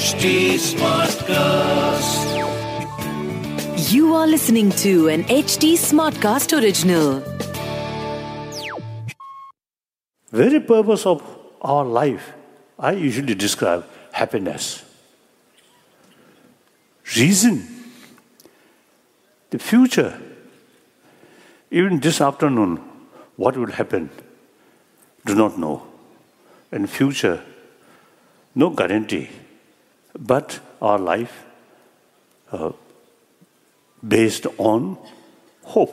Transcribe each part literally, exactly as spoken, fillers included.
H T Smartcast. You are listening to an H T Smartcast original. Very purpose of our life, I usually describe happiness. Reason, the future, even this afternoon, what will happen, do not know. And future, no guarantee, but our life uh, based on hope.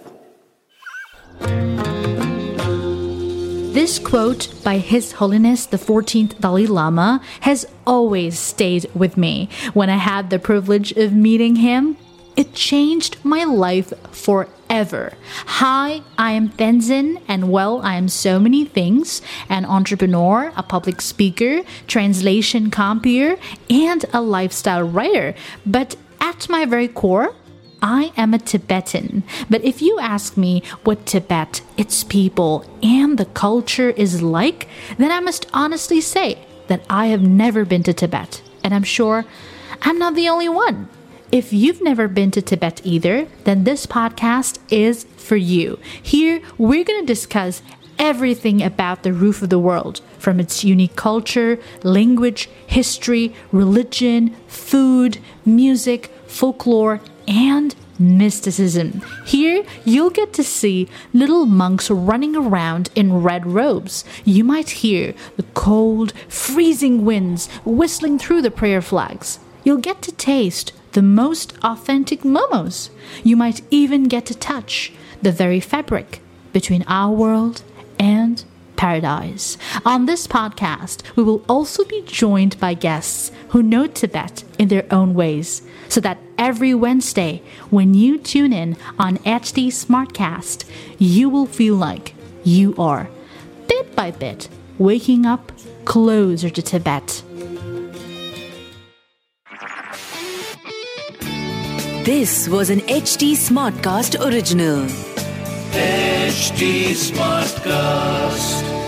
This quote by His Holiness the fourteenth Dalai Lama has always stayed with me. When I had the privilege of meeting him, it changed my life forever. Hi, I am Tenzin, and well, I am so many things: an entrepreneur, a public speaker, translation compier, and a lifestyle writer. But at my very core, I am a Tibetan. But if you ask me what Tibet, its people, and the culture is like, then I must honestly say that I have never been to Tibet. And I'm sure I'm not the only one. If you've never been to Tibet either, then this podcast is for you. Here, we're going to discuss everything about the roof of the world, from its unique culture, language, history, religion, food, music, folklore, and mysticism. Here, you'll get to see little monks running around in red robes. You might hear the cold, freezing winds whistling through the prayer flags. You'll get to taste the most authentic momos. You might even get to touch the very fabric between our world and paradise. On this podcast, we will also be joined by guests who know Tibet in their own ways, so that every Wednesday, when you tune in on H T Smartcast, you will feel like you are, bit by bit, waking up closer to Tibet. This was an H T Smartcast original. H T Smartcast.